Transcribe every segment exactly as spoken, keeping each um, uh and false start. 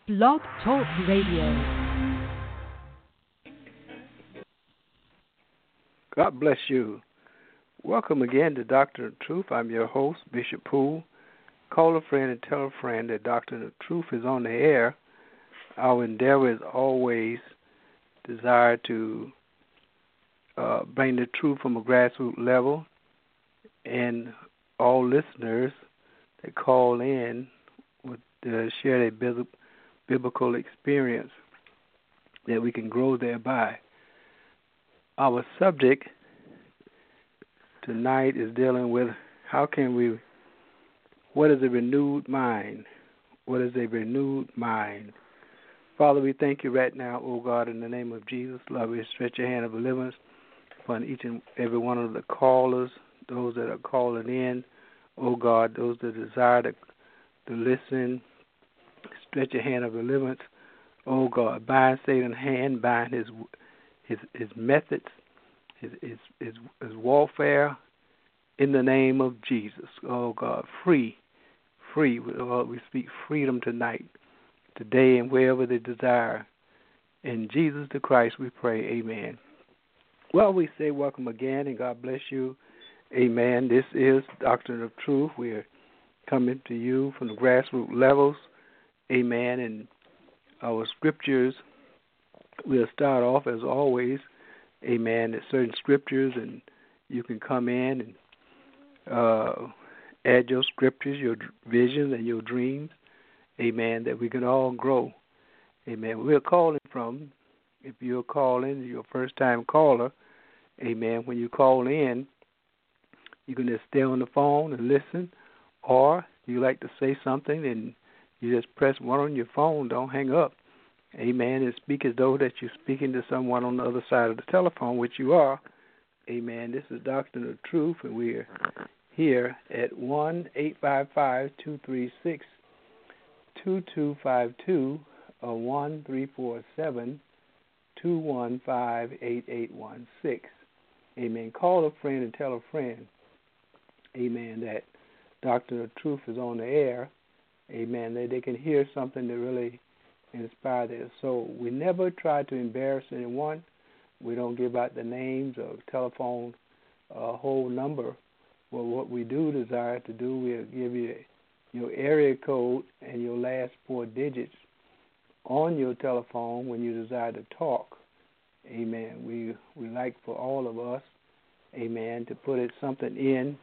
Blog Talk Radio. God bless you. Welcome again to Doctrine of Truth. I'm your host, Bishop Poole. Call a friend and tell a friend that Doctrine of Truth is on the air. Our endeavor is always desire to uh, bring the truth from a grassroots level, and all listeners that call in would uh, share their biblical experience that we can grow thereby. Our subject tonight is dealing with how can we, what is a renewed mind? What is a renewed mind? Father, we thank you right now, O God, in the name of Jesus. Lord, we stretch your hand of deliverance upon each and every one of the callers, those that are calling in, O God, those that desire to, to listen. Stretch your hand of deliverance, O God. Bind Satan's hand, bind his his his methods, his his his, his warfare, in the name of Jesus. Oh God, free, free. Lord, we speak freedom tonight, today, and wherever they desire. In Jesus the Christ we pray, amen. Well, we say welcome again, and God bless you. Amen. This is Doctrine of Truth. We are coming to you from the grassroots levels. Amen. And our scriptures, we'll start off as always. Amen. There's certain scriptures, and you can come in and uh, add your scriptures, your visions, and your dreams. Amen. That we can all grow. Amen. We're calling from, if you're calling, you're a first-time caller. Amen. When you call in, you can just stay on the phone and listen, or you like to say something and you just press one on your phone. Don't hang up. Amen. And speak as though that you're speaking to someone on the other side of the telephone, which you are. Amen. This is Doctrine of Truth, and we're here at one eight five five, two three six, two two five two or one three four seven, two one five, eight eight one six. Amen. Call a friend and tell a friend, amen, that Doctrine of Truth is on the air. Amen. That they can hear something that really inspire their soul. We never try to embarrass anyone. We don't give out the names or telephone uh, whole number. Well, what we do desire to do, we'll give you your area code and your last four digits on your telephone when you desire to talk. Amen. We we like for all of us, amen, to put it something in,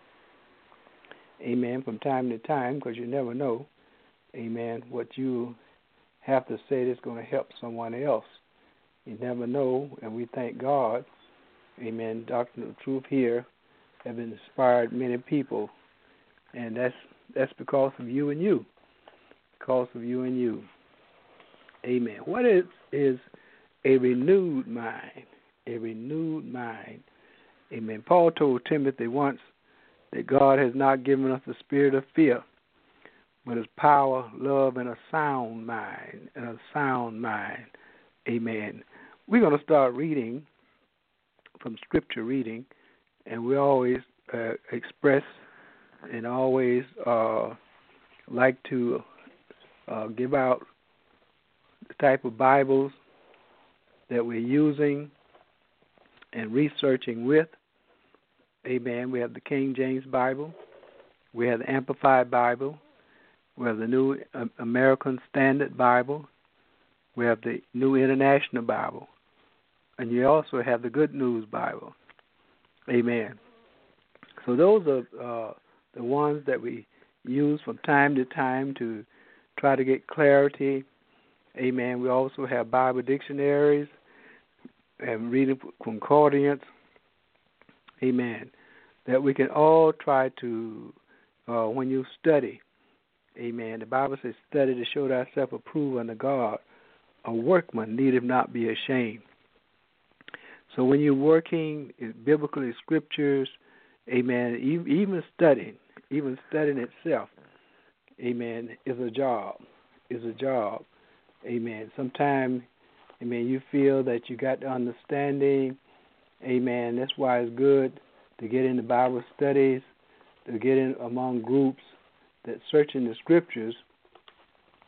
amen, from time to time, because you never know, amen, what you have to say that's going to help someone else. You never know, and we thank God, amen. Doctrine of Truth here have inspired many people, and that's that's because of you and you, because of you and you. Amen. What is, is a renewed mind? A renewed mind. Amen. Paul told Timothy once that God has not given us the spirit of fear, but his power, love, and a sound mind, and a sound mind. Amen. We're going to start reading from scripture reading, and we always uh, express and always uh, like to uh, give out the type of Bibles that we're using and researching with. Amen. We have the King James Bible. We have the Amplified Bible. We have the New American Standard Bible. We have the New International Bible. And you also have the Good News Bible. Amen. So those are uh, the ones that we use from time to time to try to get clarity. Amen. We also have Bible dictionaries and reading concordance. Amen. That we can all try to, uh, when you study, amen. The Bible says, study to show thyself approved unto God. A workman needeth not be ashamed. So when you're working in biblical scriptures, amen, even studying, even studying itself, amen, is a job, is a job. Amen. Sometimes, amen, you feel that you got the understanding. Amen. That's why it's good to get into Bible studies, to get in among groups that search in the scriptures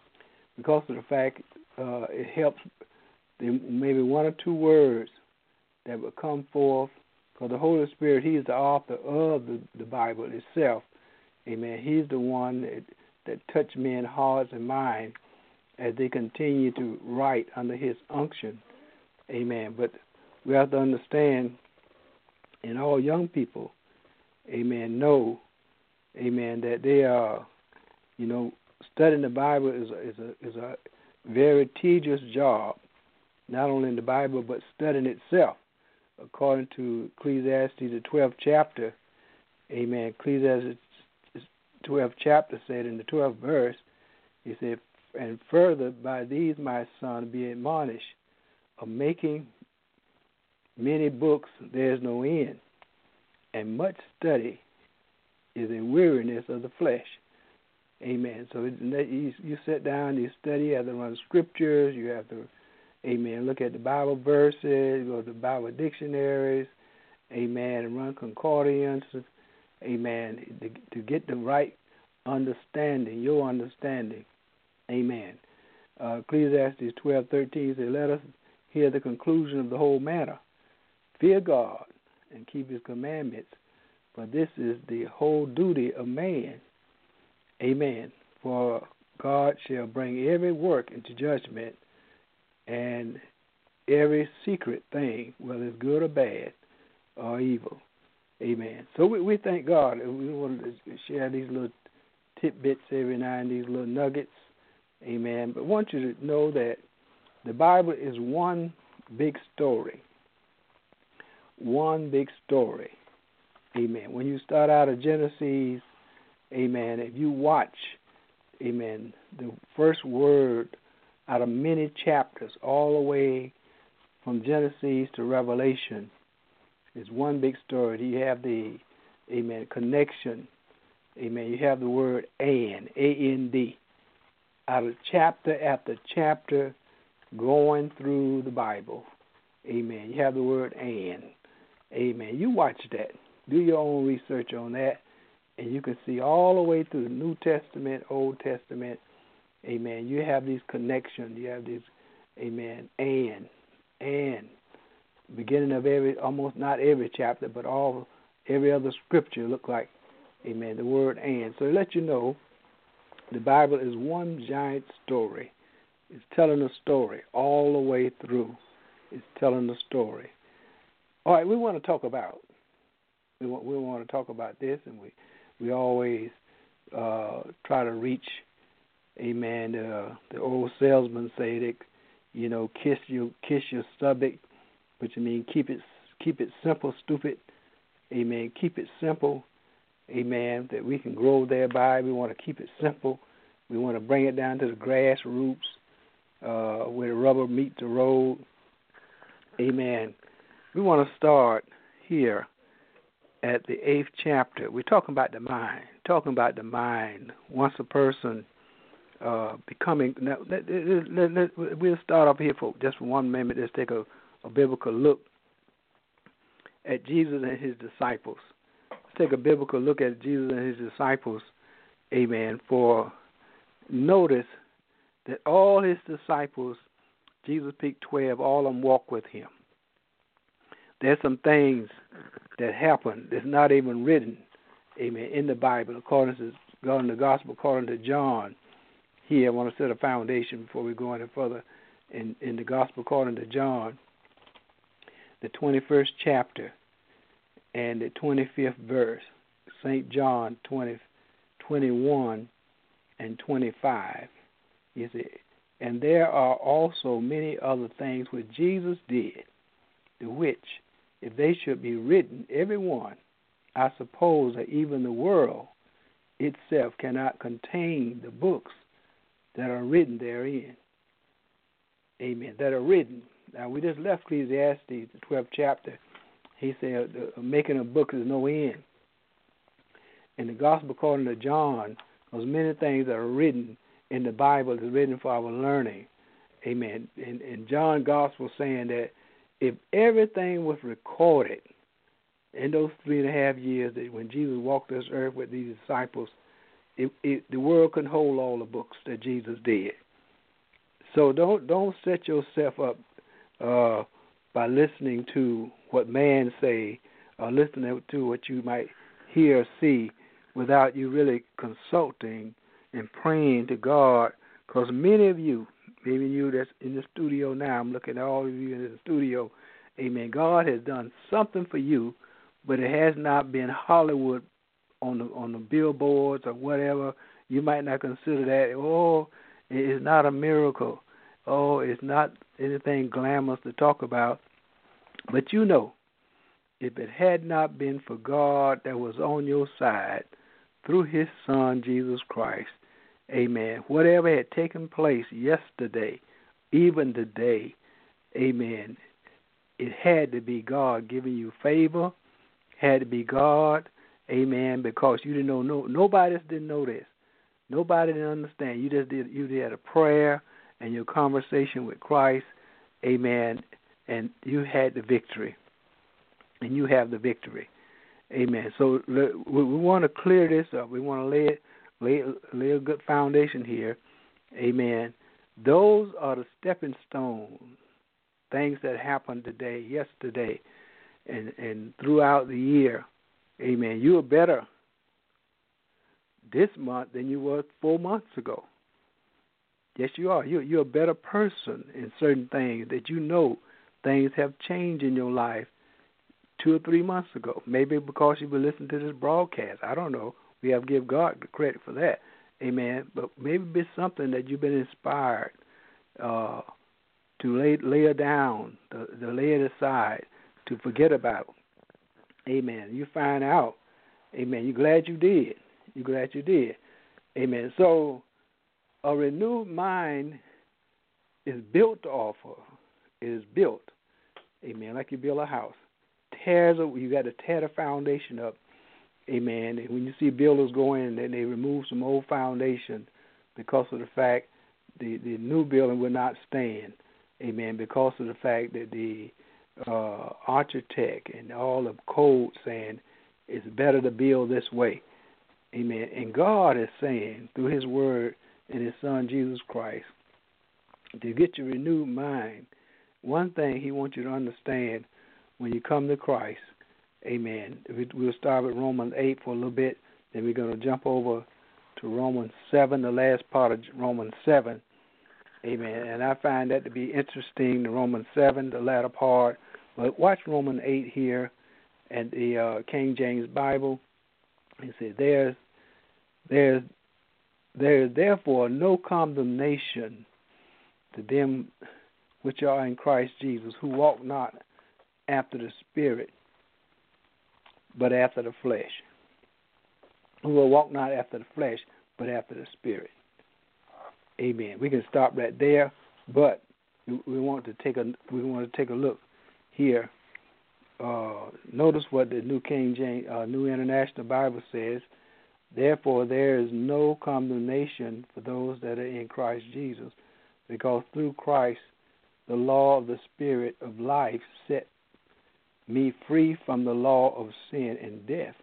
because of the fact uh, it helps maybe one or two words that will come forth, because the Holy Spirit, He is the author of the, the Bible itself. Amen. He's the one that, that touched men's hearts and minds as they continue to write under His unction. Amen. But we have to understand, and all young people, amen, know, amen, that they are, you know, studying the Bible is a, is a, is a very tedious job, not only in the Bible, but studying itself. According to Ecclesiastes, the twelfth chapter, amen, Ecclesiastes twelfth chapter said in the twelfth verse, he said, and further, by these, my son, be admonished, of making many books there is no end, and much study is a weariness of the flesh. Amen. So you, you sit down, you study, you have to run scriptures, you have to, amen, look at the Bible verses, go to the Bible dictionaries, amen, and run concordance, amen, to, to get the right understanding, your understanding. Amen. Uh, Ecclesiastes twelve thirteen says, let us hear the conclusion of the whole matter. Fear God and keep His commandments, for this is the whole duty of man. Amen. For God shall bring every work into judgment, and every secret thing, whether it's good or bad or evil. Amen. So we, we thank God. We want to share these little tidbits every now and these little nuggets. Amen. But I want you to know that the Bible is one big story. One big story. Amen. When you start out of Genesis, amen, if you watch, amen, the first word out of many chapters all the way from Genesis to Revelation is one big story. You have the, amen, connection. Amen. You have the word and, A N D. Out of chapter after chapter going through the Bible. Amen. You have the word and. Amen. You watch that. Do your own research on that, and you can see all the way through the New Testament, Old Testament. Amen. You have these connections. You have these, amen, and, and. Beginning of every, almost not every chapter, but all, every other scripture look like, amen, the word and. So to let you know, the Bible is one giant story. It's telling a story all the way through. It's telling a story. All right, we want to talk about, we want, we want to talk about this, and we, we always uh, try to reach, amen, uh, the old salesman say that, you know, kiss your, kiss your stomach, which I mean keep it, keep it simple, stupid. Amen. Keep it simple. Amen. That we can grow thereby. We want to keep it simple. We want to bring it down to the grassroots, uh, where the rubber meets the road. Amen. We want to start here at the eighth chapter. We're talking about the mind. Talking about the mind. Once a person uh, becoming. Now, let, let, let, we'll start up here for just for one minute. Let's take a, a biblical look at Jesus and His disciples. Let's take a biblical look at Jesus and His disciples. Amen. For notice that all His disciples, Jesus picked twelve, all of them walked with Him. There's some things that happen that's not even written, amen, in the Bible, according to God in the Gospel, according to John. Here, I want to set a foundation before we go any further. In, in the Gospel according to John, the twenty-first chapter and the twenty-fifth verse, Saint John twenty, twenty-one and twenty-five. You see, and there are also many other things which Jesus did, the which, if they should be written, every one, I suppose that even the world itself cannot contain the books that are written therein. Amen. That are written. Now, we just left Ecclesiastes, the twelfth chapter. He said, making a book is no end. In the Gospel according to John, there's many things that are written in the Bible that's written for our learning. Amen. And, and John Gospel saying that if everything was recorded in those three and a half years that when Jesus walked this earth with these disciples, it, it, the world couldn't hold all the books that Jesus did. So don't don't set yourself up uh, by listening to what man say or listening to what you might hear or see without you really consulting and praying to God. Because many of you, maybe you that's in the studio now, I'm looking at all of you in the studio, amen, God has done something for you, but it has not been Hollywood on the on the billboards or whatever. You might not consider that, oh, it's not a miracle. Oh, it's not anything glamorous to talk about. But you know, if it had not been for God that was on your side through his Son, Jesus Christ, amen, whatever had taken place yesterday, even today, amen, it had to be God giving you favor, had to be God, amen, because you didn't know, no, nobody else didn't know this. Nobody didn't understand. You just did, you did a prayer and your conversation with Christ, amen, and you had the victory, and you have the victory, amen. So we want to clear this up. We want to lay it, lay, lay a good foundation here, amen. Those are the stepping stones, things that happened today, yesterday, and, and throughout the year, amen. You are better this month than you were four months ago. Yes, you are. You're, you're a better person in certain things that you know things have changed in your life two or three months ago. Maybe because you've been listening to this broadcast. I don't know. We have to give God the credit for that. Amen. But maybe it's something that you've been inspired uh, to lay, lay it down, to, to lay it aside, to forget about. Amen. You find out. Amen. You're glad you did. You're glad you did. Amen. So a renewed mind is built off of, it is built, amen, like you build a house. Tears, you got to tear the foundation up, amen. And when you see builders go in, then they remove some old foundation because of the fact the, the new building will not stand, amen, because of the fact that the uh, architect and all the code saying it's better to build this way. Amen. And God is saying through his word and his Son, Jesus Christ, to get your renewed mind, one thing he wants you to understand when you come to Christ, amen. We'll start with Romans eight for a little bit, then we're going to jump over to Romans seven, the last part of Romans seven, amen. And I find that to be interesting, the Romans seven, the latter part. But watch Romans eight here and the uh, King James Bible. He said, there's, there's, there is therefore no condemnation to them which are in Christ Jesus, who walk not after the Spirit, but after the flesh. Who will walk not after the flesh, but after the Spirit. Amen. We can stop right there, but we want to take a we want to take a look here. Uh, notice what the New King James, uh, New International Bible says. Therefore, there is no condemnation for those that are in Christ Jesus, because through Christ, the law of the Spirit of life set me free from the law of sin and death.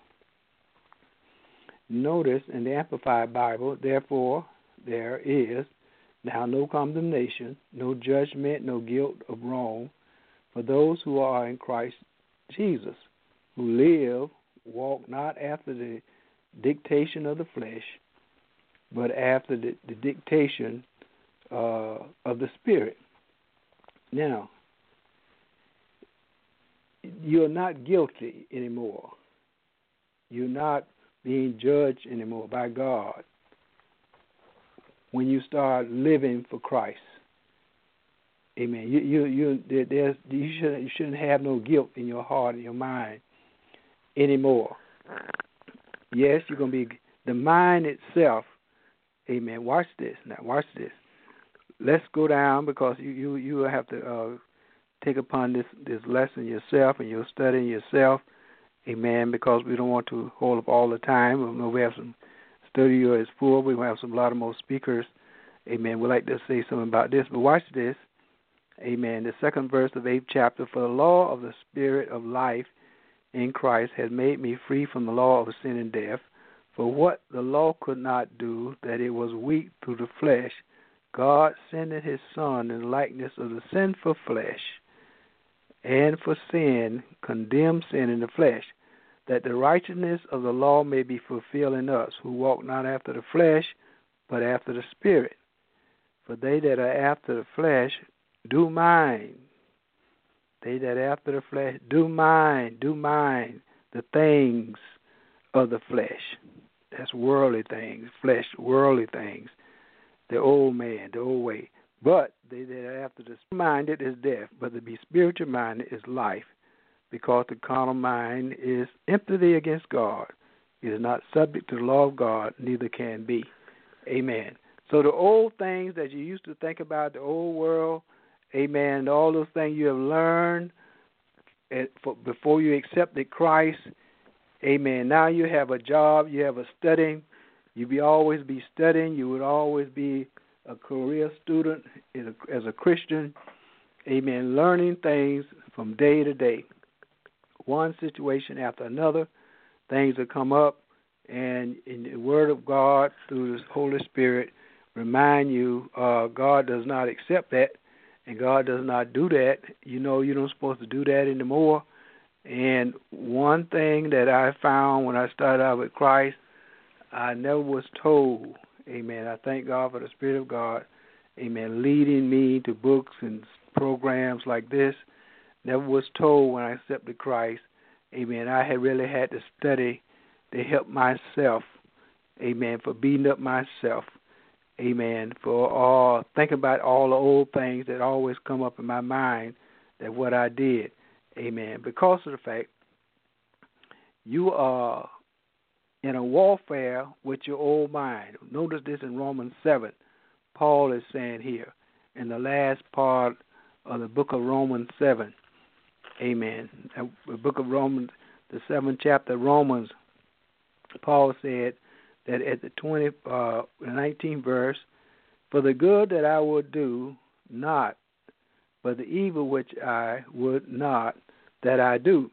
Notice in the Amplified Bible, therefore, there is now no condemnation, no judgment, no guilt of wrong for those who are in Christ Jesus, who live, walk not after the dictation of the flesh, but after the, the dictation uh, of the Spirit. Now, you're not guilty anymore. You're not being judged anymore by God when you start living for Christ. Amen. You you you there's you shouldn't you shouldn't have no guilt in your heart and your mind anymore. Yes, you're gonna be the mind itself. Amen. Watch this now. Watch this. Let's go down because you you you have to uh, take upon this this lesson yourself and you're studying yourself. Amen. Because we don't want to hold up all the time. We know we have some studio is full. We have some a lot of more speakers. Amen. We'd like to say something about this, but watch this. Amen. The second verse of eighth chapter, for the law of the Spirit of life in Christ has made me free from the law of sin and death. For what the law could not do, that it was weak through the flesh, God sending his Son in the likeness of the sinful flesh, and for sin, condemned sin in the flesh, that the righteousness of the law may be fulfilled in us, who walk not after the flesh, but after the Spirit. For they that are after the flesh do mind. They that are after the flesh do mind, do mind the things of the flesh. That's worldly things, flesh, worldly things. The old man, the old way. But they that are after the minded is death, but to be spiritual minded is life, because the carnal mind is enmity against God. It is not subject to the law of God, neither can be. Amen. So the old things that you used to think about, the old world, amen, all those things you have learned before you accepted Christ, amen. Now you have a job, you have a studying, you be always be studying, you would always be a career student as a Christian, amen, learning things from day to day. One situation after another, things that come up, and in the Word of God through the Holy Spirit remind you uh, God does not accept that, and God does not do that. You know you're not supposed to do that anymore. And one thing that I found when I started out with Christ, I never was told, amen, I thank God for the Spirit of God, amen, leading me to books and programs like this. Never was told when I accepted Christ, amen, I had really had to study to help myself, amen, for beating up myself, amen, for all, think about all the old things that always come up in my mind, that what I did, amen, because of the fact you are in a warfare with your old mind. Notice this in Romans seven. Paul is saying here in the last part of the book of Romans seven, amen, the book of Romans, the seventh chapter of Romans, Paul said that at the twenty, uh, nineteenth verse, for the good that I would do not, but the evil which I would not, that I do.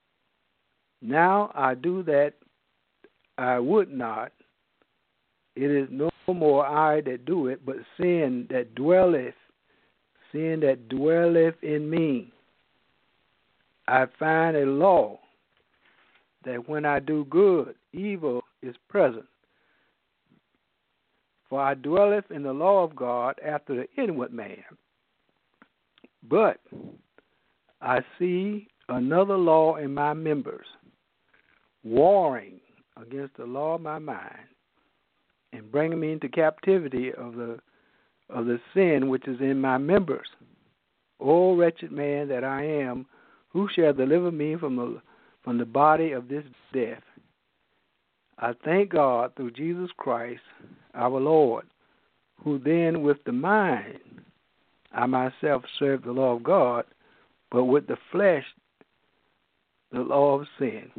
Now I do that I would not. It is no more I that do it, but sin that dwelleth, sin that dwelleth in me. I find a law that when I do good, evil is present. For I dwelleth in the law of God after the inward man. But I see another law in my members, warring against the law of my mind, and bringing me into captivity of the of the sin which is in my members. O wretched man that I am, who shall deliver me from the from the body of this death? I thank God through Jesus Christ our Lord, who then with the mind I myself serve the law of God, but with the flesh the law of sin.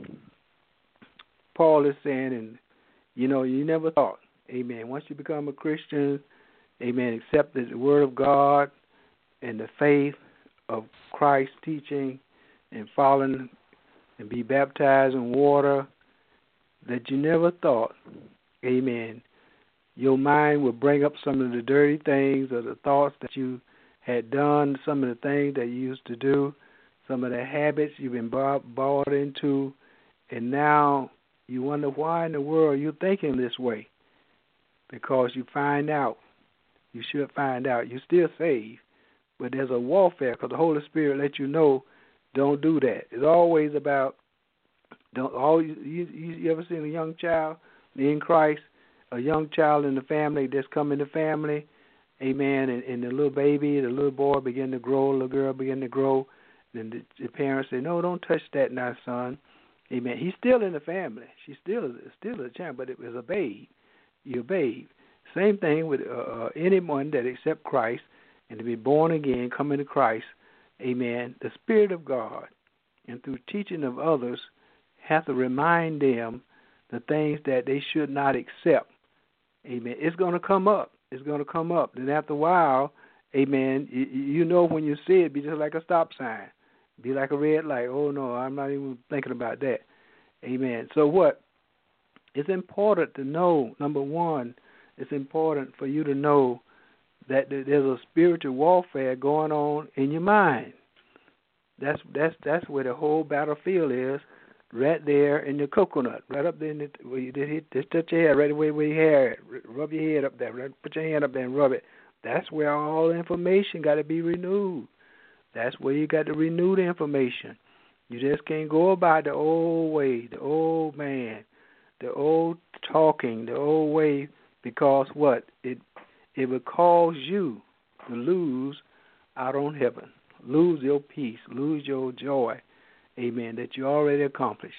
Paul is saying, and you know, you never thought, amen, once you become a Christian, amen, accept the word of God and the faith of Christ's teaching and following and be baptized in water, that you never thought, amen, your mind would bring up some of the dirty things or the thoughts that you had done, some of the things that you used to do, some of the habits you've been bought into, and now you wonder why in the world you're thinking this way. Because you find out, you should find out, you're still saved, but there's a warfare because the Holy Spirit lets you know, don't do that. It's always about, don't. All you, you, you ever seen a young child in Christ, a young child in the family that's come in the family, amen, and, and the little baby, the little boy begin to grow, the little girl begin to grow, then the, the parents say, no, don't touch that now, son. Amen. He's still in the family. She's still still a child, but it was a babe. You're a babe. Same thing with uh, anyone that accept Christ and to be born again, come into Christ. Amen. The Spirit of God, and through teaching of others, have to remind them the things that they should not accept. Amen. It's going to come up. It's going to come up. Then after a while, amen, you, you know when you see it, be just like a stop sign. Be like a red light. Oh, no, I'm not even thinking about that. Amen. So what? It's important to know, number one, it's important for you to know that there's a spiritual warfare going on in your mind. That's that's that's where the whole battlefield is, right there in the coconut, right up there in the, where you did hit, just touch your head right away where your hair at. Rub your head up there, right, put your hand up there and rub it. That's where all the information got to be renewed. That's where you got to renew the information. You just can't go about the old way, the old man, the old talking, the old way, because what? It it will cause you to lose out on heaven, lose your peace, lose your joy, amen, that you already accomplished.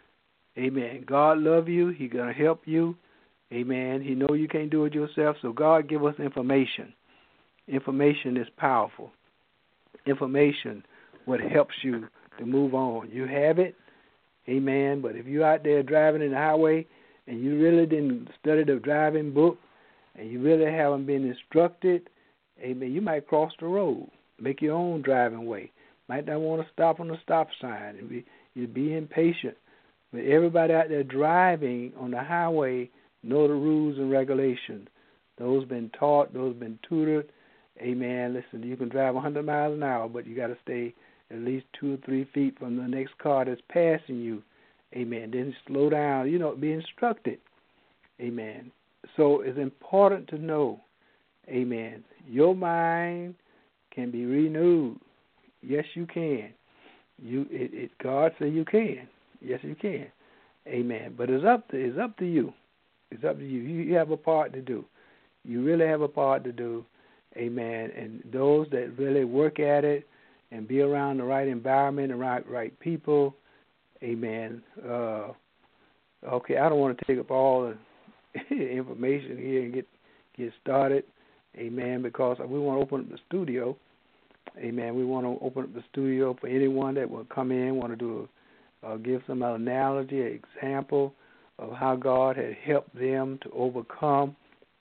Amen. God love you. He going to help you. Amen. He know you can't do it yourself, so God give us information. Information is powerful. Information what helps you to move on. You have it, amen, but if you're out there driving in the highway and you really didn't study the driving book and you really haven't been instructed, amen, you might cross the road, make your own driving way. Might not want to stop on the stop sign and be, you be impatient. But everybody out there driving on the highway know the rules and regulations. Those been taught, those been tutored. Amen. Listen, you can drive one hundred miles an hour, but you got to stay at least two or three feet from the next car that's passing you. Amen. Then slow down. You know, be instructed. Amen. So it's important to know, amen, your mind can be renewed. Yes, you can. You, it, it, God said you can. Yes, you can. Amen. But it's up to it's up to you. It's up to you. You, you have a part to do. You really have a part to do. Amen. And those that really work at it and be around the right environment, the right right people. Amen. Uh, okay, I don't want to take up all the information here and get get started. Amen. Because we want to open up the studio. Amen. We want to open up the studio for anyone that will come in, want to do a, uh, give some analogy, an example of how God had helped them to overcome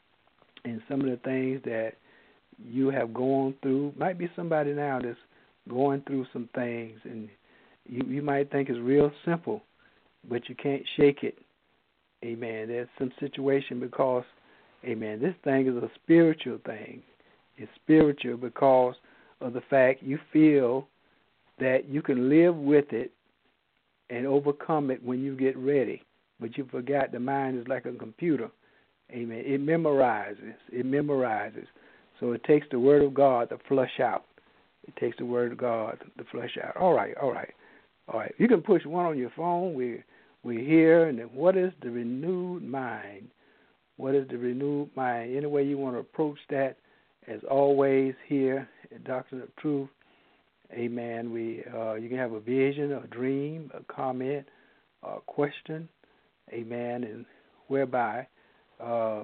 and some of the things that you have gone through. Might be somebody now that's going through some things, and you, you might think it's real simple, but you can't shake it. Amen. There's some situation because, amen, this thing is a spiritual thing. It's spiritual because of the fact you feel that you can live with it and overcome it when you get ready. But you forgot the mind is like a computer. Amen. It memorizes. It memorizes. So it takes the Word of God to flush out. It takes the Word of God to flush out. All right, all right, all right. You can push one on your phone. We, we're here. And then what is the renewed mind? What is the renewed mind? Any way you want to approach that, as always, here at Doctrine of Truth, amen, we, uh, you can have a vision, a dream, a comment, a question, amen, and whereby uh,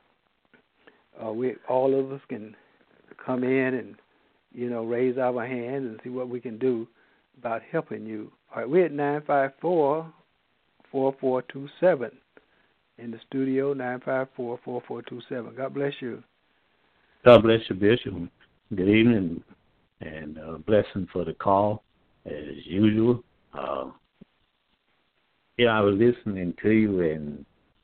uh, we all of us can come in and, you know, raise our hands and see what we can do about helping you. All right, we're at nine five four, four four two seven in the studio, nine five four, four four two seven. God bless you. God bless you, Bishop. Good evening, and uh, blessing for the call, as usual. Uh, yeah, I was listening to you, and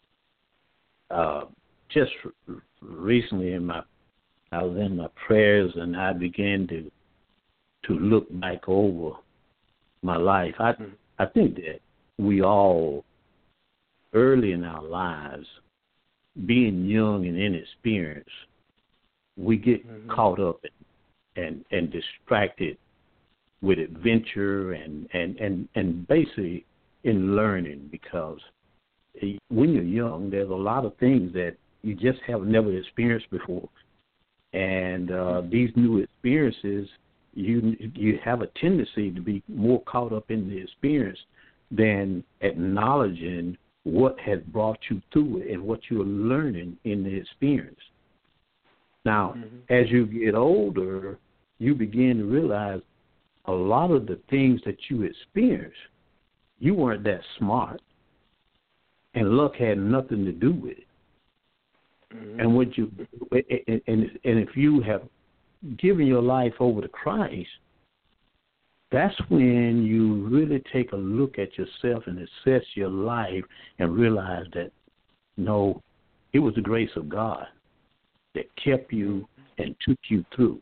uh, just r- recently in my, I was in my prayers, and I began to to look back over my life. I mm-hmm. I think that we all, early in our lives, being young and inexperienced, we get mm-hmm. caught up and, and and distracted with adventure and, and, and, and basically in learning, because when you're young, there's a lot of things that you just have never experienced before. And uh, these new experiences, you you have a tendency to be more caught up in the experience than acknowledging what has brought you through it and what you're learning in the experience. Now, mm-hmm. as you get older, you begin to realize a lot of the things that you experienced, you weren't that smart, and luck had nothing to do with it. Mm-hmm. And what you and, and and if you have given your life over to Christ, that's when you really take a look at yourself and assess your life and realize that, no, it was the grace of God that kept you and took you through.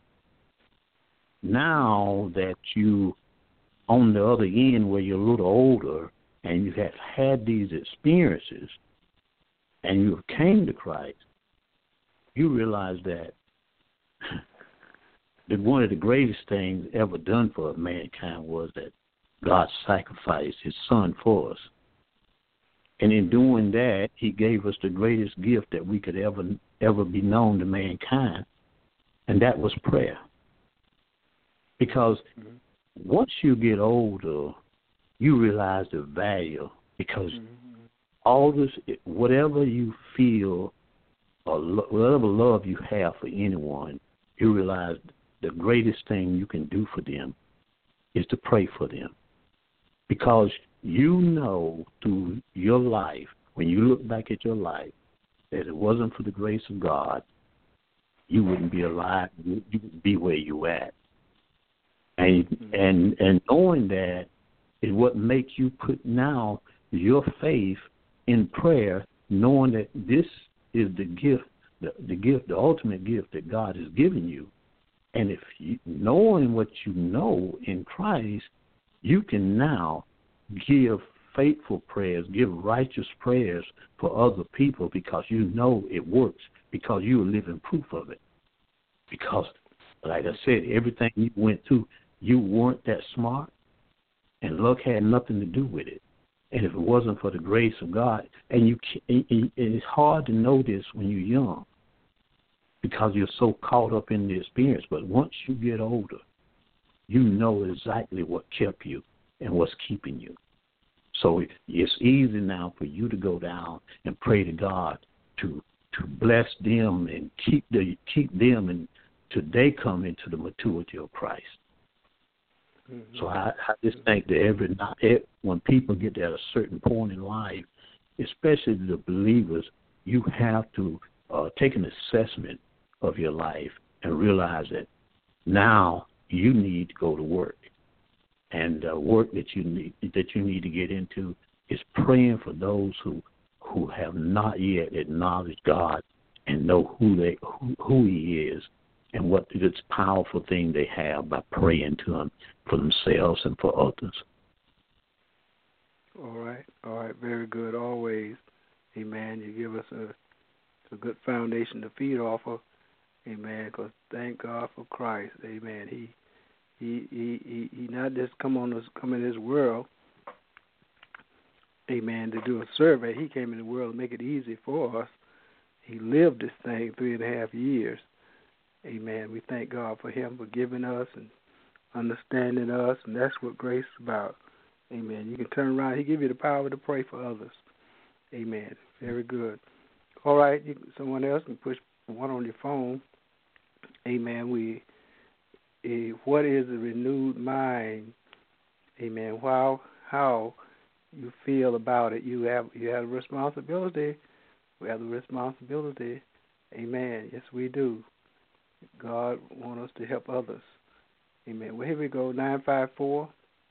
Now that you on the other end where you're a little older and you have had these experiences and you came to Christ, you realize that that one of the greatest things ever done for mankind was that God sacrificed his son for us. And in doing that, he gave us the greatest gift that we could ever ever be known to mankind, and that was prayer. Because mm-hmm. once you get older, you realize the value, because mm-hmm. all this, whatever you feel or lo- whatever love you have for anyone, you realize the greatest thing you can do for them is to pray for them. Because you know through your life, when you look back at your life, that it wasn't for the grace of God, you wouldn't be alive, you wouldn't be where you at. And mm-hmm. and and knowing that is what makes you put now your faith in prayer, knowing that this is the gift, the, the gift, the ultimate gift that God has given you. And if you, knowing what you know in Christ, you can now give faithful prayers, give righteous prayers for other people, because you know it works, because you are living proof of it. Because, like I said, everything you went through, you weren't that smart, and luck had nothing to do with it. And if it wasn't for the grace of God, and you, it's hard to know this when you're young, because you're so caught up in the experience. But once you get older, you know exactly what kept you and what's keeping you. So it's easy now for you to go down and pray to God to to bless them and keep the keep them until they come into the maturity of Christ. Mm-hmm. So I, I just think that every night, when people get to a certain point in life, especially the believers, you have to uh, take an assessment of your life and realize that now you need to go to work. And the work that you need that you need to get into is praying for those who who have not yet acknowledged God and know who they who, who He is and what this powerful thing they have by praying to Him for themselves and for others. All right, all right, very good. Always, amen. You give us a a good foundation to feed off of, amen. Because thank God for Christ, amen. He He he he, he not just come on us come in this world, amen, to do a survey. He came in the world to make it easy for us. He lived this thing three and a half years. Amen. We thank God for Him for giving us and understanding us, and that's what grace is about. Amen. You can turn around. He give you the power to pray for others. Amen. Very good. All right. You, someone else can push one on your phone. Amen. We. Uh, what is a renewed mind? Amen. How how you feel about it? You have you have a responsibility. We have the responsibility. Amen. Yes, we do. God wants us to help others. Amen. Well, here we go. Nine five four,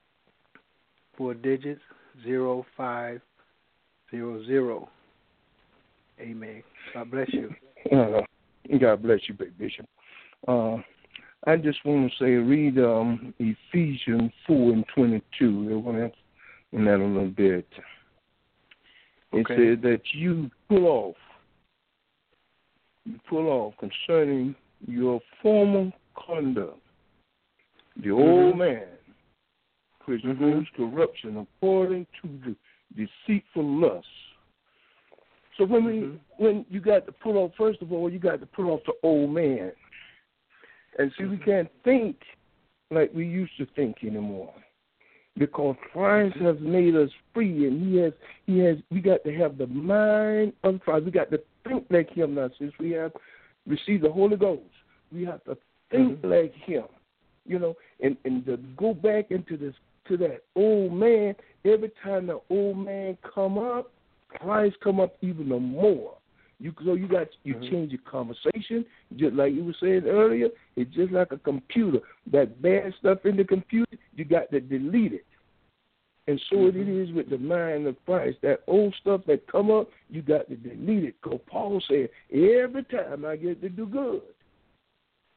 four digits, zero five zero zero. Amen. God bless you. Uh, God bless you, Big Bishop. Uh, I just want to say, read um, Ephesians four and twenty-two. I want to answer in that a little bit. It okay. says that you pull off, you pull off concerning your former conduct, the mm-hmm. old man, which mm-hmm. proves corruption according to the deceitful lust. So when mm-hmm. we, when you got to pull off, first of all, you got to pull off the old man. And see, we can't think like we used to think anymore, because Christ has made us free, and He has, He has. We got to have the mind of Christ. We got to think like Him now. Since we have received the Holy Ghost, we have to think mm-hmm. like Him, you know, and and to go back into this to that old man. Every time the old man come up, Christ come up even more. You so you got you mm-hmm. change your conversation, just like you were saying earlier. It's just like a computer. That bad stuff in the computer, you got to delete it. And so mm-hmm. it is with the mind of Christ. That old stuff that come up, you got to delete it. Because Paul said, every time I get to do good,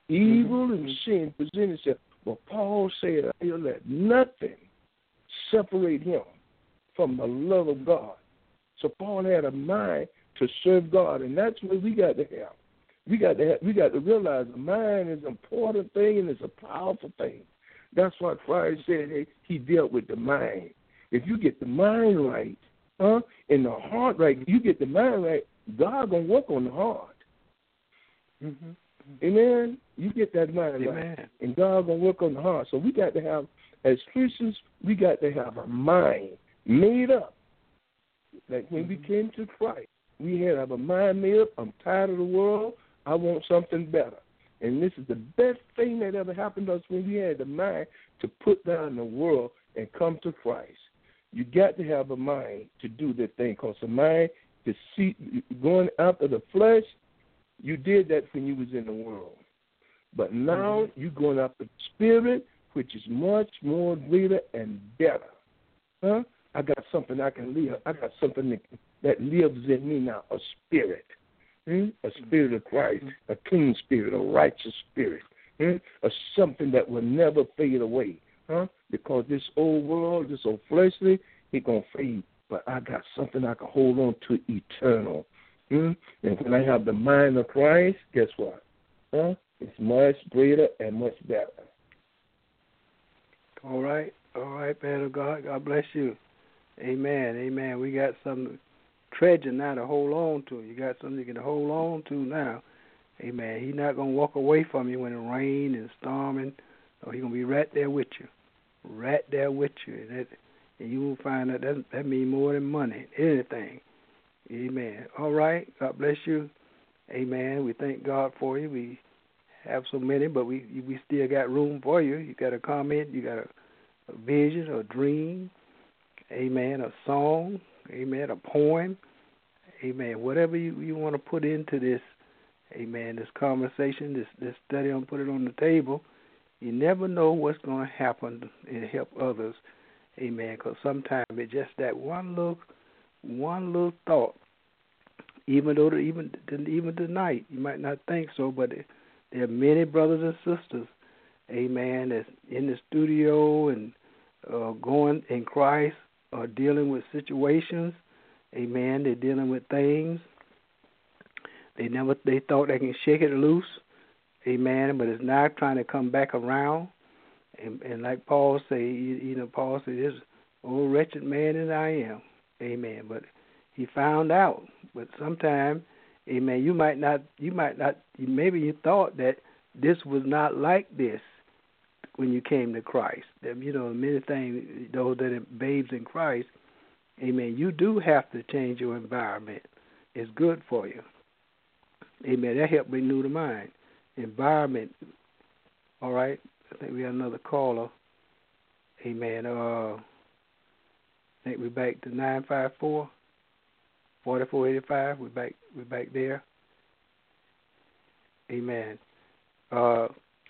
Evil mm-hmm. and sin present itself. But Paul said, he'll let nothing separate him from the love of God. So Paul had a mind to serve God, and that's what we got to have. We got to have, we got to realize the mind is an important thing and it's a powerful thing. That's why Christ said, hey, he dealt with the mind. If you get the mind right, huh, and the heart right, you get the mind right, God gonna work on the heart. Mm-hmm. Amen. You get that mind Amen. right, and God gonna work on the heart. So we got to have, as Christians, we got to have a mind made up. Like when we came to Christ, we had to have a mind made up. I'm tired of the world. I want something better. And this is the best thing that ever happened to us when we had the mind to put down the world and come to Christ. You got to have a mind to do that thing, because the mind to see going after the flesh, you did that when you was in the world. But now you're going after the spirit, which is much more greater and better. Huh? I got something I can live. I got something that, that lives in me now, a spirit. Hmm? A spirit of Christ, a clean spirit, a righteous spirit. Hmm? A something that will never fade away. Huh? Because this old world, this old fleshly, it's going to fade. But I got something I can hold on to eternal. Hmm? And when I have the mind of Christ, guess what? Huh? It's much greater and much better. All right. All right, man of God. God bless you. Amen. Amen. We got some treasure now to hold on to. You got something you can hold on to now. Amen. He's not going to walk away from you when it rains and storming. So he's going to be right there with you. Right there with you. And, that, and you will find that that, that means more than money, anything. Amen. All right. God bless you. Amen. We thank God for you. We have so many, but we we still got room for you. You got a comment. You got a, a vision, a dream. Amen. A song. Amen. A poem. Amen. Whatever you, you want to put into this, amen, this conversation, this, this study, and put it on the table. You never know what's going to happen and help others. Amen. Because sometimes it's just that one little, one little thought. Even though the, even even tonight you might not think so, but there are many brothers and sisters, amen, that's in the studio and uh, going in Christ, are dealing with situations, amen. They're dealing with things. They never they thought they can shake it loose, amen. But it's now trying to come back around, and, and like Paul say, you, you know, Paul said, "This old wretched man as I am," amen. But he found out. But sometimes, amen, you might not, you might not, maybe you thought that this was not like this when you came to Christ. That, you know, many things, those that are babes in Christ, amen, you do have to change your environment. It's good for you. Amen. That helped renew the mind. Environment. All right. I think we have another caller. Amen. Uh, I think we're back to nine five four. forty-four eighty-five, we're back, we're back there. Amen. Uh,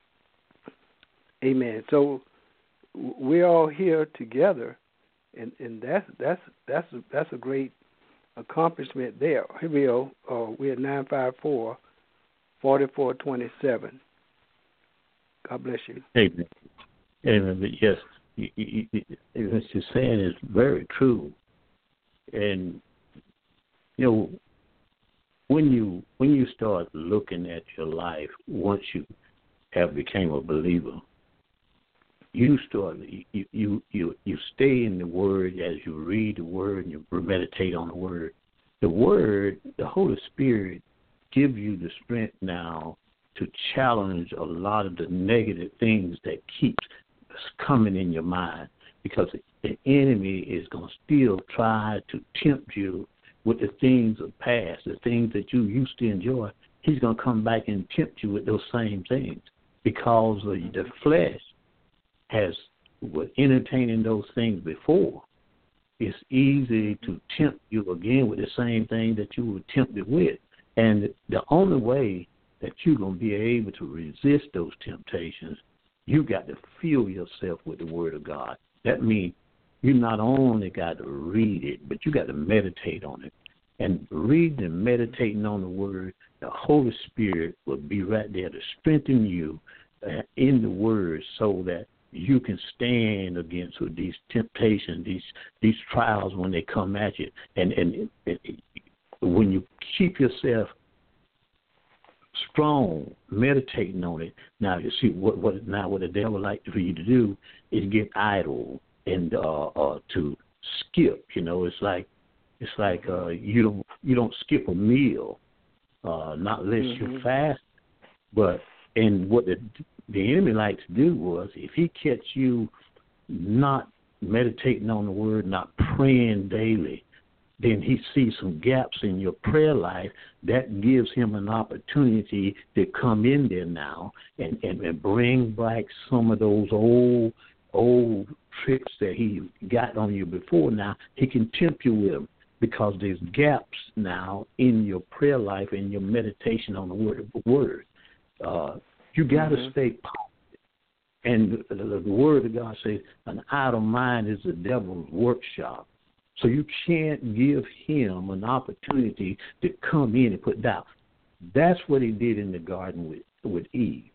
amen. So we're all here together, and, and that's that's that's a, that's a great accomplishment there. Here we go. Uh, we're at nine five four, four four two seven. God bless you. Amen. Amen. But yes, you, you, you, what you're saying is very true, and you know, when you when you start looking at your life once you have became a believer, you start you you you, you stay in the Word as you read the Word and you meditate on the Word. The Word, the Holy Spirit, gives you the strength now to challenge a lot of the negative things that keeps coming in your mind, because the enemy is going to still try to tempt you with the things of past, the things that you used to enjoy. He's going to come back and tempt you with those same things, because of the flesh has was entertaining those things before. It's easy to tempt you again with the same thing that you were tempted with. And the only way that you're going to be able to resist those temptations, you got to fill yourself with the Word of God. That means you not only got to read it, but you got to meditate on it. And reading and meditating on the Word, the Holy Spirit will be right there to strengthen you uh, in the Word so that you can stand against these temptations, these these trials when they come at you. And, and, and when you keep yourself strong, meditating on it, now you see what, what now what the devil likes for you to do is get idle and uh, uh, to skip. You know, it's like it's like uh, you don't you don't skip a meal, uh, not unless mm-hmm. you're fast. But and what the the enemy likes to do was if he catch you not meditating on the Word, not praying daily, then he sees some gaps in your prayer life. That gives him an opportunity to come in there now and, and, and bring back some of those old old tricks that he got on you before. Now he can tempt you with them because there's gaps now in your prayer life and your meditation on the Word. word. Uh, you got to mm-hmm. stay positive. And the, the, the Word of God says an idle mind is the devil's workshop. So you can't give him an opportunity to come in and put doubt. That's what he did in the garden with, with Eve.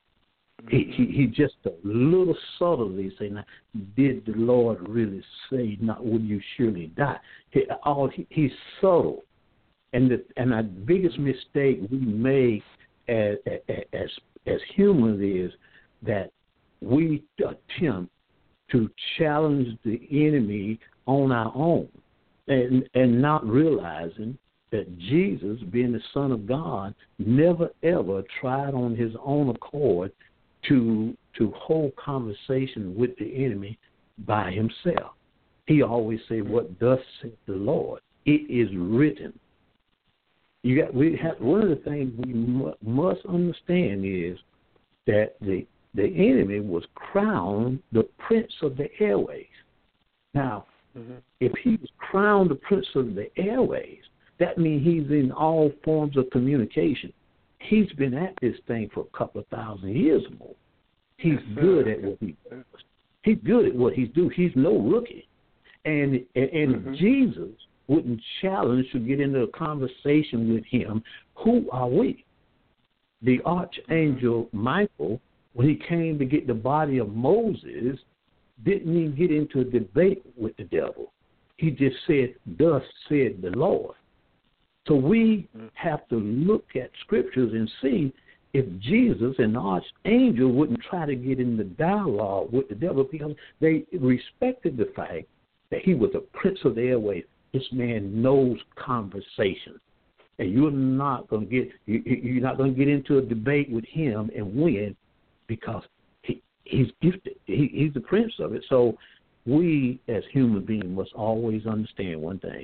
He, he he just a little subtly say, now, did the Lord really say, not would you surely die? He, all, he, he's subtle. And the and our biggest mistake we make as, as, as humans is that we attempt to challenge the enemy on our own, and and not realizing that Jesus, being the Son of God, never ever tried on his own accord to to hold conversation with the enemy by himself. He always said, "What thus saith the Lord? It is written." You got we have one of the things we mu- must understand is that the the enemy was crowned the prince of the airways. Now, mm-hmm. if he was crowned the prince of the airways, that means he's in all forms of communication. He's been at this thing for a couple of thousand years or more. He's good at what he does. He's good at what he's doing. He's no rookie. And and, and mm-hmm. Jesus wouldn't challenge to get into a conversation with him. Who are we? The archangel mm-hmm. Michael, when he came to get the body of Moses, didn't even get into a debate with the devil. He just said, thus said the Lord. So we have to look at scriptures and see if Jesus and the archangel wouldn't try to get in the dialogue with the devil because they respected the fact that he was a prince of the airways. This man knows conversation. And you're not going to get you, you're not going to get into a debate with him and win because he, he's gifted. He, he's the prince of it. So we as human beings must always understand one thing.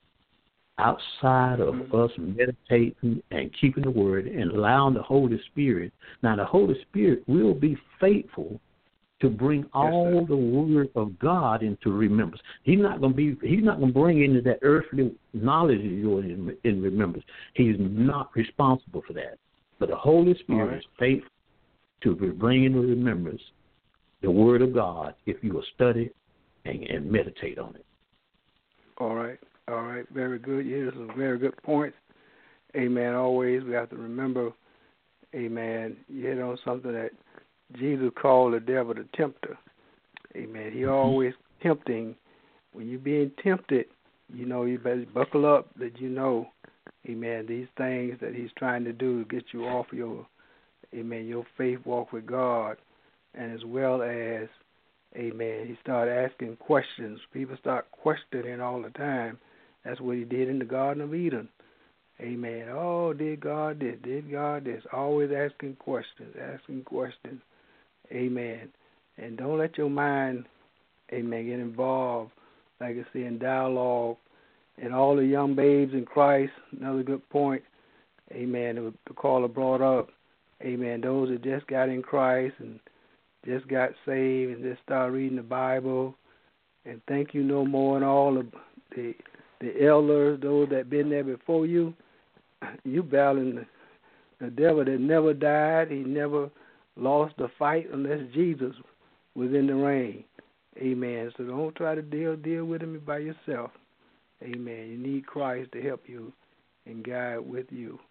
Outside of mm-hmm. us meditating and keeping the word and allowing the Holy Spirit, now the Holy Spirit will be faithful to bring all yes, the word of God into remembrance. He's not going to be. He's not going to bring into that earthly knowledge of yours in, in remembrance. He's not responsible for that. But the Holy Spirit right. is faithful to bring into remembrance the word of God if you will study and, and meditate on it. All right. All right, very good. Yeah, some very good points. Amen. Always we have to remember, amen, you hit on something that Jesus called the devil the tempter. Amen. He always tempting. When you're being tempted, you know, you better buckle up that you know, amen, these things that he's trying to do to get you off your, amen, your faith walk with God, and as well as, amen, he started asking questions. People start questioning all the time. That's what he did in the Garden of Eden. Amen. Oh, did God this? Did God this? Always asking questions, asking questions. Amen. And don't let your mind, amen, get involved, like I say, in dialogue. And all the young babes in Christ, another good point, amen, the caller brought up, amen, those that just got in Christ and just got saved and just started reading the Bible and think you know more and all the, the the elders, those that been there before you, you battling the, the devil that never died. He never lost the fight unless Jesus was in the ring. Amen. So don't try to deal deal with him by yourself. Amen. You need Christ to help you and guide with you.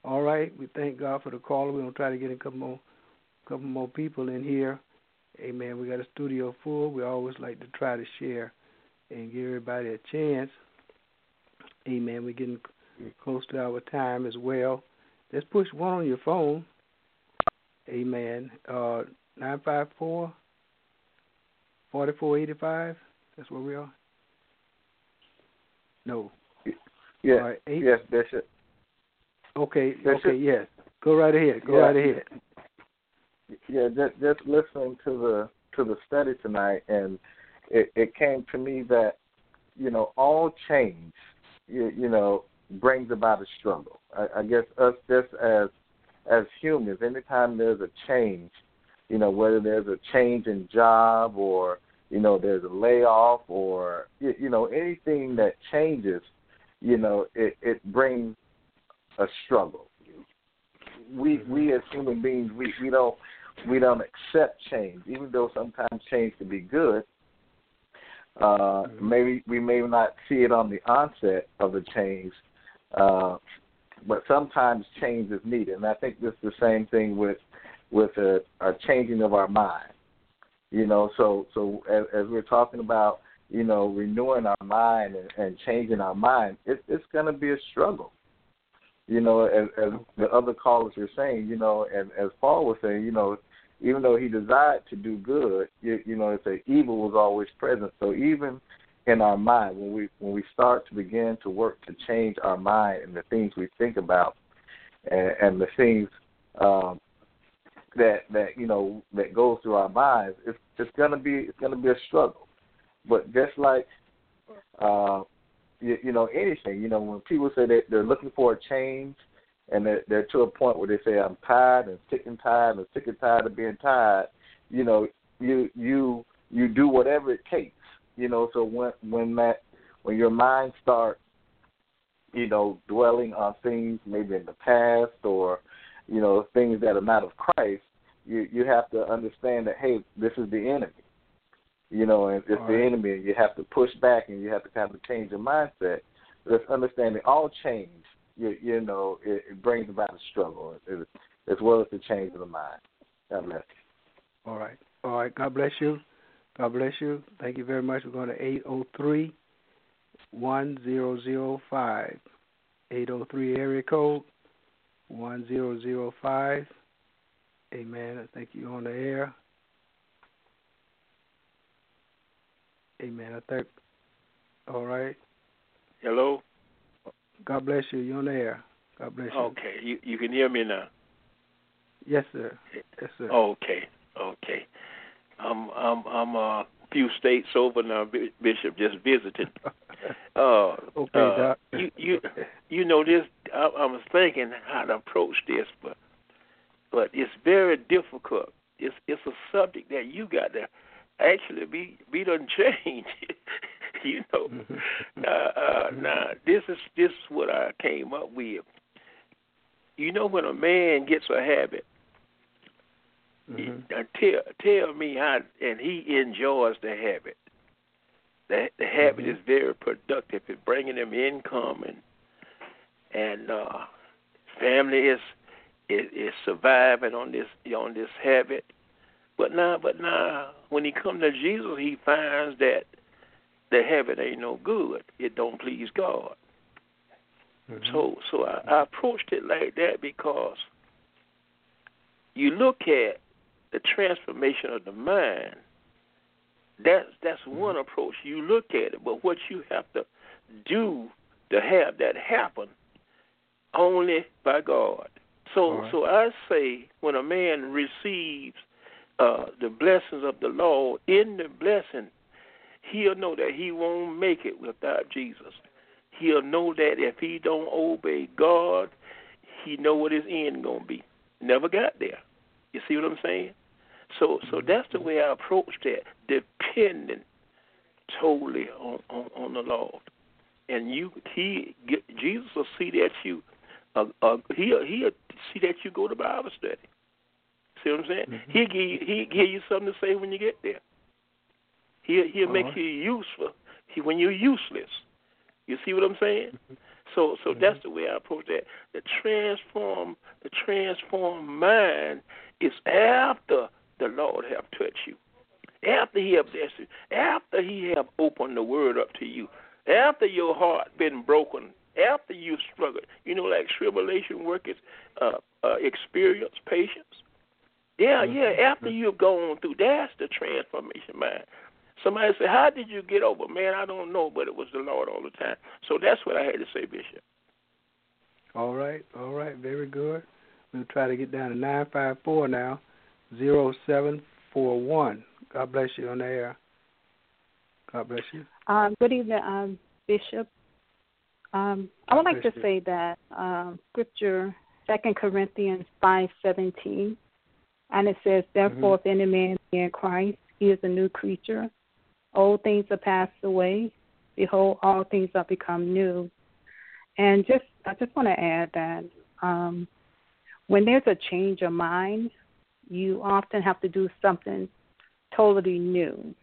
All right. We thank God for the caller. We're going to try to get a couple more, couple more people in here. Amen. We got a studio full. We always like to try to share and give everybody a chance. Amen. We're getting close to our time as well. Let's push one on your phone. Amen. Uh, nine five four, four four eight five. That's where we are? No. Yes, right, yes, Bishop. Okay, Bishop? okay, yes. Go right ahead. Go yeah. right ahead. Yeah, just, just listening to the to the study tonight, and it, it came to me that, you know, all change, you, you know, brings about a struggle. I, I guess us just as as humans, anytime there's a change, you know, whether there's a change in job or, you know, there's a layoff or, you, you know, anything that changes, you know, it, it brings a struggle. We mm-hmm. we as human beings, we, we don't we don't accept change, even though sometimes change can be good. Uh, mm-hmm. Maybe we may not see it on the onset of the change, uh, but sometimes change is needed. And I think this is the same thing with with a, a changing of our mind. You know, so so as, as we're talking about, you know, renewing our mind and, and changing our mind, it, it's going to be a struggle. You know, as, as the other callers were saying, you know, and as Paul was saying, you know, even though he desired to do good, you, you know, it's a evil was always present. So even in our mind, when we when we start to begin to work to change our mind and the things we think about, and, and the things um, that that you know that goes through our minds, it's it's gonna be it's gonna be a struggle. But just like uh, you, you know anything, you know, when people say that they're looking for a change, and they're, they're to a point where they say, I'm tired and sick and tired and sick and tired of being tired, you know, you you you do whatever it takes, you know. So when when that when your mind starts, you know, dwelling on things maybe in the past or, you know, things that are not of Christ, you you have to understand that, hey, this is the enemy, you know, and it's all the right. enemy, and you have to push back and you have to kind of change your mindset. Just understanding all change. You, you know, it, it brings about a struggle it, as well as the change of the mind. God bless you. All right. All right. God bless you. God bless you. Thank you very much. We're going to eight oh three, one thousand five. eight oh three area code, one thousand five. Amen. I think you're on the air. Amen. I think. All right. Hello? God bless you. You're on the air. God bless you. Okay. You you can hear me now? Yes, sir. Yes, sir. Okay. Okay. I'm I'm I'm a few states over now, Bishop. Just visited. Uh, okay, uh, Doc. you you you know this. I, I was thinking how to approach this, but but it's very difficult. It's it's a subject that you got to actually be be done change. You know, uh, uh, now this is this is what I came up with. You know, when a man gets a habit, mm-hmm. tell tell me how, and he enjoys the habit. The the habit mm-hmm. is very productive. It's bringing him income, and and uh, family is, is is surviving on this on this habit. But now, but now, when he comes to Jesus, he finds that the habit ain't no good. It don't please God. Mm-hmm. So so I, I approached it like that because you look at the transformation of the mind. That's that's mm-hmm. one approach. You look at it, but what you have to do to have that happen only by God. So right. so I say when a man receives uh, the blessings of the Lord, in the blessing, he'll know that he won't make it without Jesus. He'll know that if he don't obey God, he know what his end gonna be. Never got there. You see what I'm saying? So, so that's the way I approached that, dependent totally on, on, on the Lord. And you, he, Jesus will see that you, uh, uh, he'll he'll see that you go to Bible study. See what I'm saying? Mm-hmm. He'll give you, he'll give you something to say when you get there. He'll, he'll make right. you useful he, when you're useless. You see what I'm saying? Mm-hmm. So, so mm-hmm. that's the way I approach that. The transform, the transformed mind is after the Lord have touched you, after He have blessed you, after He have opened the Word up to you, after your heart been broken, after you struggled. You know, like tribulation workers uh, uh, experience patience. Yeah, mm-hmm. yeah. After you've gone through, that's the transformation mind. Somebody say, how did you get over? Man, I don't know, but it was the Lord all the time. So that's what I had to say, Bishop. All right, all right, very good. We'll try to get down to nine five four now, zero seven four one. God bless you on the air. God bless you. Um, good evening, um, Bishop. Um, I would God like to you. say that um, Scripture, Second Corinthians five seventeen, and it says, therefore, mm-hmm. if any man be in Christ, he is a new creature. Old things are passed away. Behold, all things are become new. And just, I just want to add that um, when there's a change of mind, you often have to do something totally new.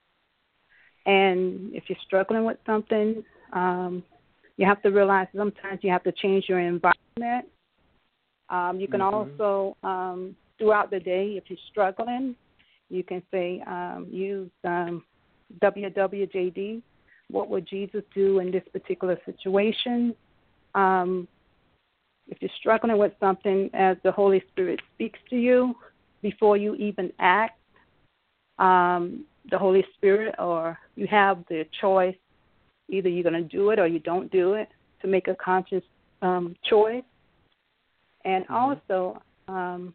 And if you're struggling with something, um, you have to realize sometimes you have to change your environment. Um, you can mm-hmm. also, um, throughout the day, if you're struggling, you can say, um, use um, W W J D, what would Jesus do in this particular situation? Um, if you're struggling with something, as the Holy Spirit speaks to you, before you even act, um, the Holy Spirit, or you have the choice, either you're going to do it or you don't do it, to make a conscious um, choice. And mm-hmm. also, um,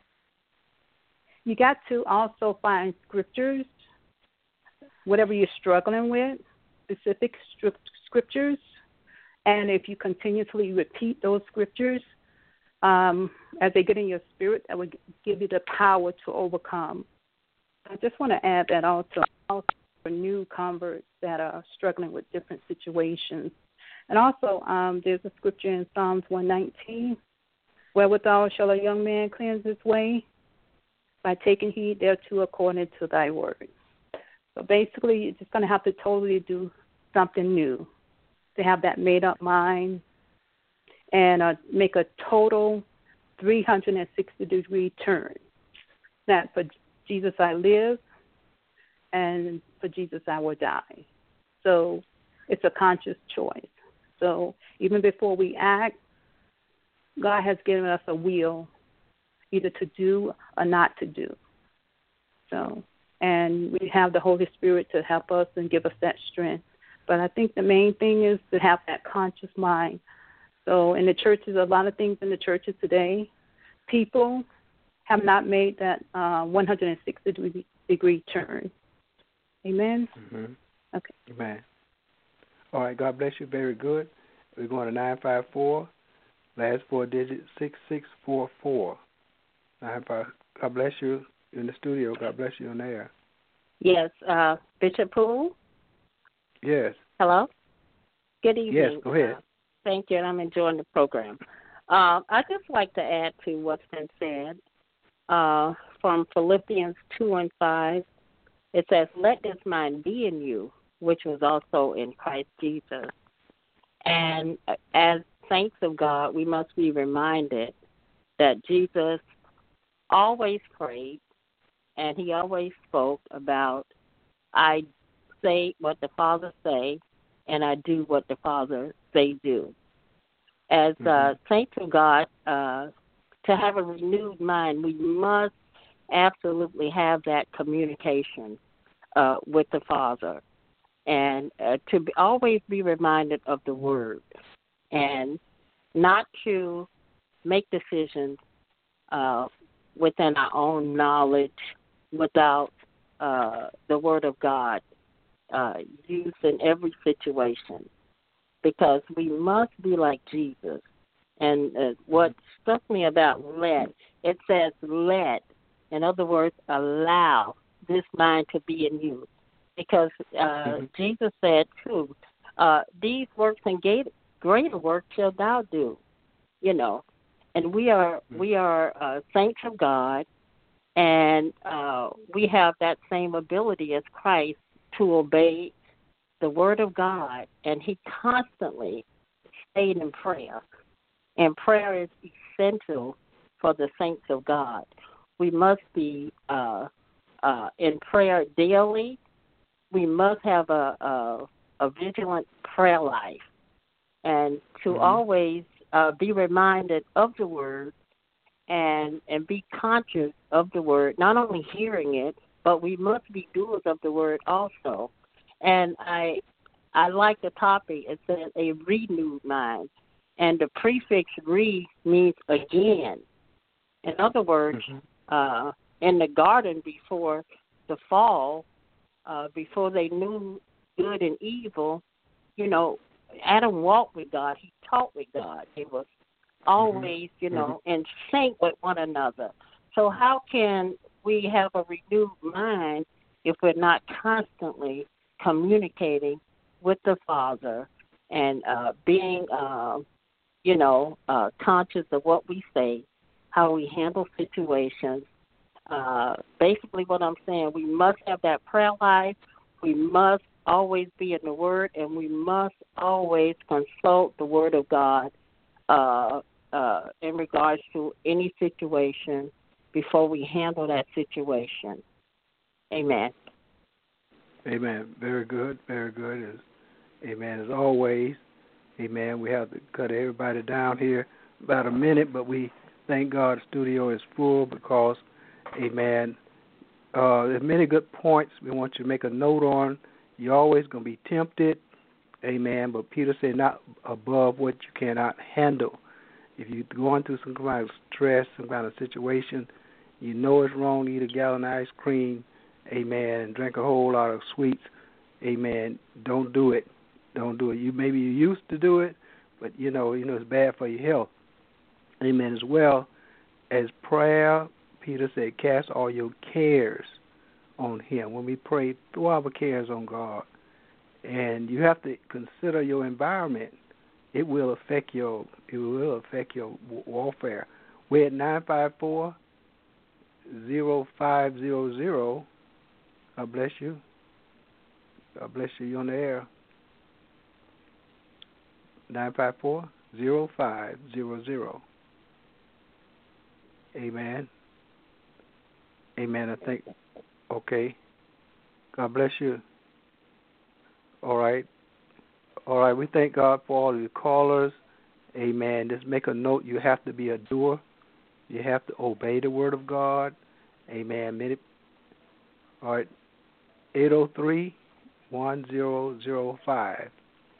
you got to also find scriptures, whatever you're struggling with, specific scriptures. And if you continuously repeat those scriptures, um, as they get in your spirit, that will give you the power to overcome. I just want to add that also, also for new converts that are struggling with different situations. And also, um, there's a scripture in Psalms one nineteen, wherewithal shall a young man cleanse his way? By taking heed thereto according to thy word. So basically, you're just going to have to totally do something new, to have that made-up mind and uh, make a total three hundred sixty degree turn. That for Jesus I live, and for Jesus I will die. So it's a conscious choice. So even before we act, God has given us a will, either to do or not to do. So, and we have the Holy Spirit to help us and give us that strength. But I think the main thing is to have that conscious mind. So in the churches, a lot of things in the churches today, people have not made that uh, one hundred sixty degree, degree turn. Amen? Mm-hmm. Okay. Amen. All right, God bless you. Very good. We're going to nine five four, last four digits, six six four four. nine five, God bless you in the studio. God bless you on the air. Yes, uh, Bishop Poole? Yes. Hello? Good evening. Yes, go ahead. Uh, thank you, and I'm enjoying the program. Uh, I'd just like to add to what's been said uh, from Philippians two and five. It says, let this mind be in you, which was also in Christ Jesus. And as saints of God, we must be reminded that Jesus always prayed, and he always spoke about, I say what the Father say, and I do what the Father say do. As uh, mm-hmm. saints of God, uh, to have a renewed mind, we must absolutely have that communication uh, with the Father, and uh, to be, always be reminded of the Word, and not to make decisions uh, within our own knowledge without uh, the Word of God uh, used in every situation, because we must be like Jesus. And uh, what struck me about let, it says let, in other words, allow this mind to be in you. Because uh, mm-hmm. Jesus said, too, uh, these works and greater works shall thou do, you know. And we are mm-hmm. we are uh, saints of God, and uh, we have that same ability as Christ to obey the Word of God. And he constantly stayed in prayer. And prayer is essential for the saints of God. We must be uh, uh, in prayer daily. We must have a, a, a vigilant prayer life, and to mm-hmm. always uh, be reminded of the Word and and be conscious of the Word, not only hearing it, but we must be doers of the Word also. And I I like the topic. It says a renewed mind, and the prefix "re" means again. In other words, mm-hmm. uh, in the garden before the fall, uh, before they knew good and evil, you know, Adam walked with God. He talked with God. He was always, you know, mm-hmm. in sync with one another. So how can we have a renewed mind if we're not constantly communicating with the Father and uh, being, uh, you know, uh, conscious of what we say, how we handle situations? Uh, basically what I'm saying, we must have that prayer life. We must always be in the Word, and we must always consult the Word of God uh, uh, in regards to any situation before we handle that situation. Amen. Amen. Very good. Very good. As, amen. As always, amen. We have to cut everybody down here about a minute, but we thank God the studio is full because, amen, uh, there's many good points we want you to make a note on. You're always going to be tempted, amen, but Peter said not above what you cannot handle. If you're going through some kind of stress, some kind of situation, you know it's wrong to eat a gallon of ice cream, amen, and drink a whole lot of sweets, amen, don't do it. Don't do it. You maybe you used to do it, but you know, you know it's bad for your health. Amen. As well as prayer, Peter said, cast all your cares on him. When we pray, throw our cares on God. And you have to consider your environment. It will affect your it will affect your warfare. We're at nine five four, zero five zero zero. God bless you. God bless you. You're on the air. nine five four, zero five zero zero. Amen. Amen. I think, okay. God bless you. All right. All right. We thank God for all of the callers. Amen. Just make a note. You have to be a doer. You have to obey the word of God. Amen. All right. eight oh three, one zero zero five.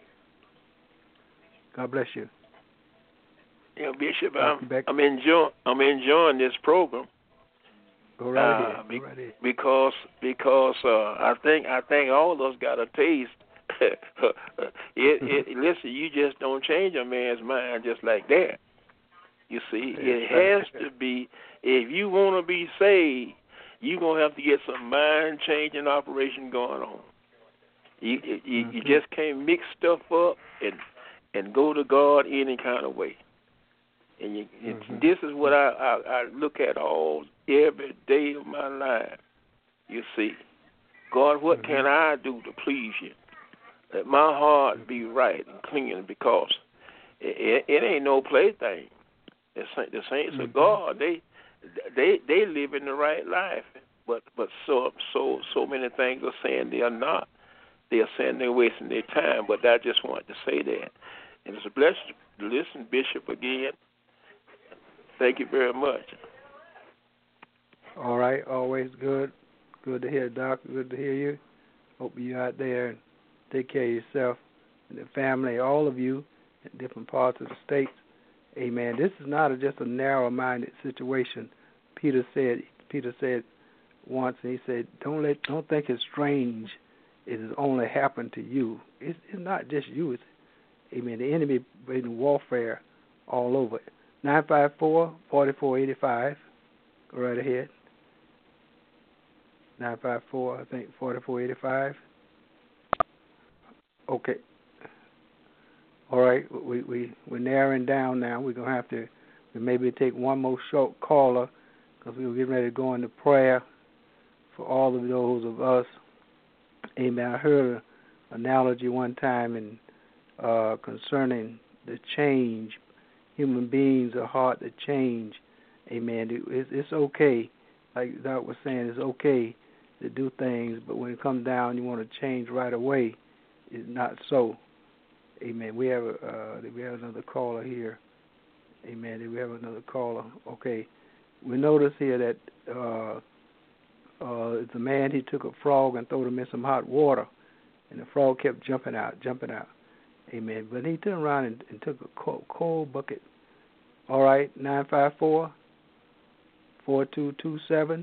God bless you. Yeah, Bishop, I'm, I'm enjoying I'm enjoying this program. Go right uh, ahead. Be, Go right ahead. Because because uh, I think I think all of us got a taste. it, it listen, you just don't change a man's mind just like that. You see, it has to be, if you want to be saved, you're gonna have to get some mind changing operation going on. You you, mm-hmm. you just can't mix stuff up and and go to God any kind of way. And you, mm-hmm. this is what I, I, I look at all every day of my life. You see, God, what mm-hmm. can I do to please you? Let my heart be right and clean, because it, it, it ain't no plaything. The, the saints mm-hmm. of God, they they they live in the right life, but but so so so many things are saying they are not. They are saying they're wasting their time. But I just wanted to say that, and it's a blessing to listen, Bishop, again. Thank you very much. All right, always good. Good to hear, Doc. Good to hear you. Hope you're out there and take care of yourself and the family, all of you in different parts of the states. Amen. This is not a, just a narrow-minded situation. Peter said. Peter said once, and he said, "Don't let, don't think it's strange. It has only happened to you. It's, it's not just you. It's, amen. The enemy in warfare all over it." nine five four, four four eight five. Go right ahead. nine five four, I think, four four eight five. Okay. All right. We, we, we're narrowing down now. We're going to have to maybe take one more short caller, because we were getting ready to go into prayer for all of those of us. Amen. I heard an analogy one time in, uh, concerning to change. Human beings are hard to change. Amen. It, it's, it's okay, like Doc was saying, it's okay to do things, but when it comes down, you want to change right away. It's not so. Amen. We have a, uh, we have another caller here. Amen. We have another caller. Okay. We notice here that uh, uh, it's a man. He took a frog and threw him in some hot water, and the frog kept jumping out, jumping out. Amen. But he turned around and, and took a cold, cold bucket. All right. Nine five four four two two seven.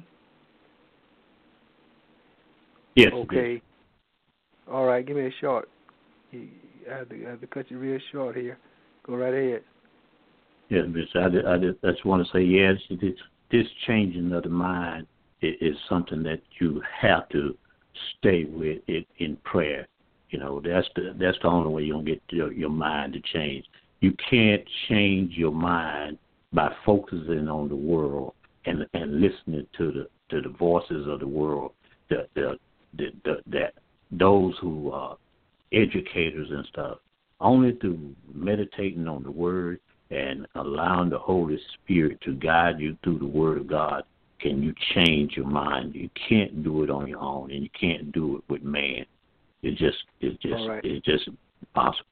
Yes. Okay. Yes. All right. Give me a short. I have, to, I have to cut you real short here. Go right ahead. Yes, Mister I, I, I just want to say, yes, this, this changing of the mind is, is something that you have to stay with it in prayer. You know, that's the that's the only way you're going to get your, your mind to change. You can't change your mind by focusing on the world and and listening to the to the voices of the world, the the the, the that those who are educators and stuff. Only through meditating on the Word and allowing the Holy Spirit to guide you through the Word of God can you change your mind. You can't do it on your own, and you can't do it with man. It just it's just All right. it's just impossible.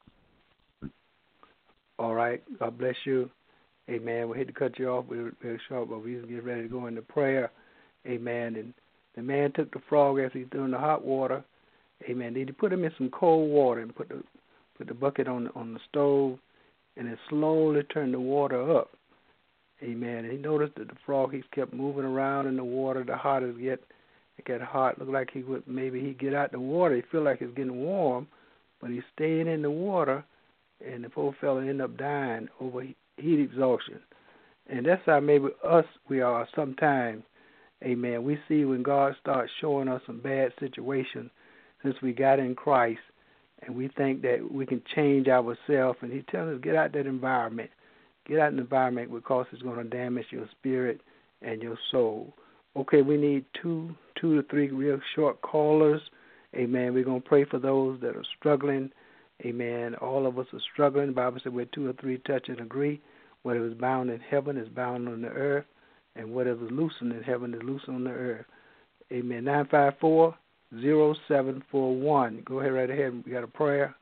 All right. God bless you. Amen. We hate to cut you off. We're very short, but we just get ready to go into prayer. Amen. And the man took the frog after he threw in the hot water. Amen. Then he put him in some cold water and put the put the bucket on on the stove, and it slowly turned the water up. Amen. And he noticed that the frog, he kept moving around in the water. The hotter it get, it got hot. Looked like he would maybe he'd get out the water. He feel like it's getting warm, but he stayed in the water, and the poor fella ended up dying over heat exhaustion. And that's how maybe us we are sometimes. Amen. We see when God starts showing us some bad situations since we got in Christ, and we think that we can change ourselves, and he tells us, get out that environment. Get out of the environment because it's going to damage your spirit and your soul. Okay, we need two, two to three real short callers. Amen. We're going to pray for those that are struggling. Amen. All of us are struggling. The Bible said where two or three touch and agree. Whatever is bound in heaven is bound on the earth, and whatever is loosened in heaven is loosened on the earth. Amen. nine five four zero seven four one. Go ahead right ahead. We got a prayer.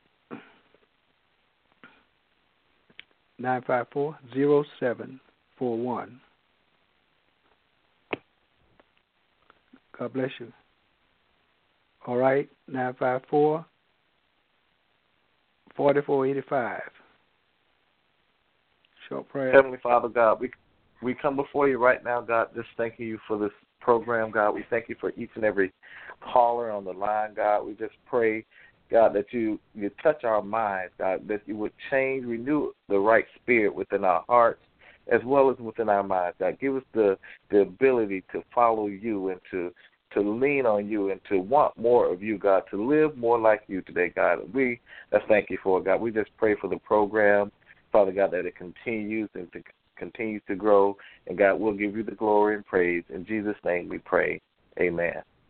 nine five four zero seven four one. God bless you. All right. nine five four four four eight five. Short prayer. Heavenly Father, God, we we come before you right now, God, just thanking you for this program, God. We thank you for each and every caller on the line, God. We just pray, God, that you, you touch our minds, God, that you would change, renew the right spirit within our hearts as well as within our minds, God. Give us the, the ability to follow you and to, to lean on you and to want more of you, God, to live more like you today, God. We uh, thank you for it, God. We just pray for the program, Father God, that it continues and to continues to grow, and God will give you the glory and praise. In Jesus' name we pray. Amen.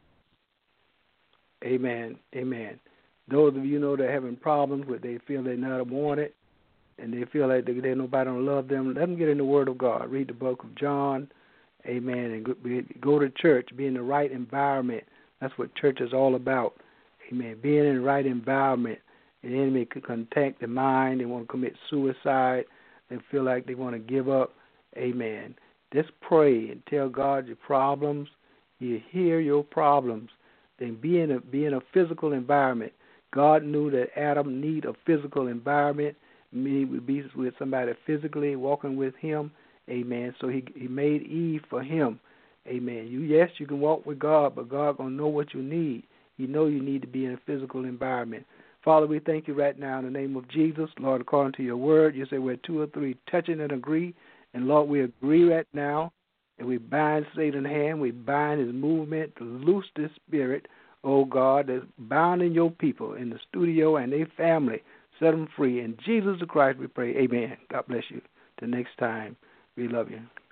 Amen. Amen. Those of you know that are having problems where they feel they're not wanted and they feel like there's nobody don't love them, let them get in the Word of God. Read the book of John. Amen. And go, go to church. Be in the right environment. That's what church is all about. Amen. Being in the right environment. The enemy can contact the mind. They want to commit suicide. They feel like they want to give up. Amen. Just pray and tell God your problems. You hear your problems. Then be in a be in a physical environment. God knew that Adam need a physical environment. He would be with somebody physically walking with him. Amen. So he he made Eve for him. Amen. You yes, you can walk with God, but God gonna know what you need. You know you need to be in a physical environment. Father, we thank you right now in the name of Jesus. Lord, according to your word, you say we're two or three touching and agree. And, Lord, we agree right now, and we bind Satan's hand. We bind his movement to loose this spirit, oh, God, that's bounding your people in the studio and their family. Set them free. In Jesus Christ we pray. Amen. God bless you. Till next time, we love you.